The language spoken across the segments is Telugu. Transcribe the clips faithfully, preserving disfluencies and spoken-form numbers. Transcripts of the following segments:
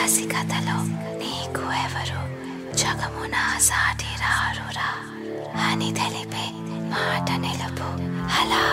కసికథలో నీకు ఎవరు జగమున సాటి రారురా అని తెలిపే మాట నిలుపు అలా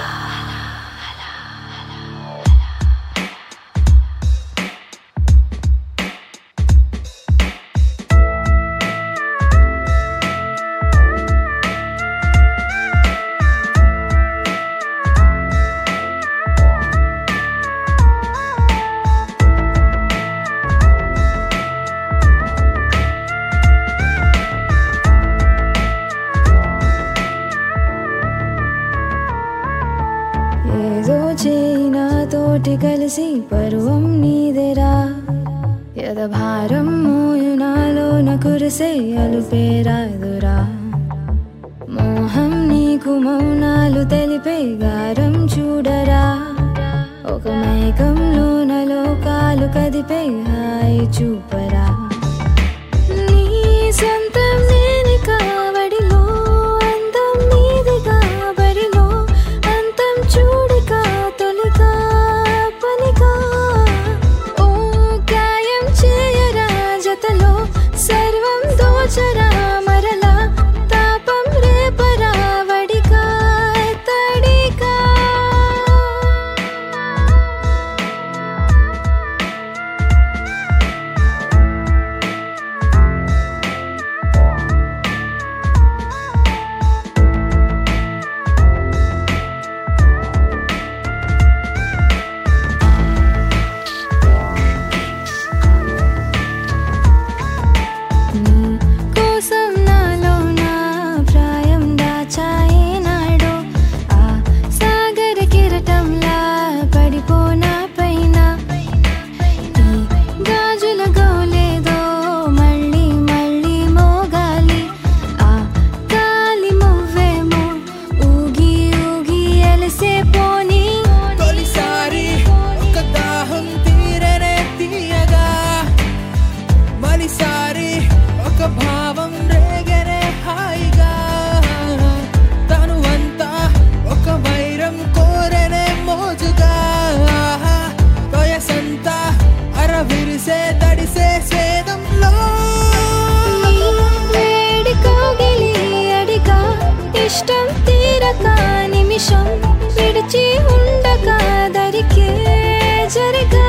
తోటి కలిసి పరువం నీదెరా యదభారం మోయునాలోన కురిసే అలుపేరాదురా మోహం నీకు మౌనాలు తెలిపే గారం చూడరా ఒక మైకంలోన లోకాలు కదిపే హాయి చూపరా నీ సొంతం నేని కావడిలో అందం నీదిగా బరిలో అంతం చూడిగా తొలిగా పనిగా ఓ గాయం చేయరా జతలో సర్వం దోచరా మరలా తాపం రేపరా వడిగా తడిగా భావం రేగనే హాయిగా తనువంతా ఒక వైరం కోరనే మోజుగా వయసంతా అరవిరిసే తడిసే సేదంలో వేడి కోగిలి అడిగా ఇష్టం తీరక నిమిషం విడిచి ఉండగా దరికే జరిగా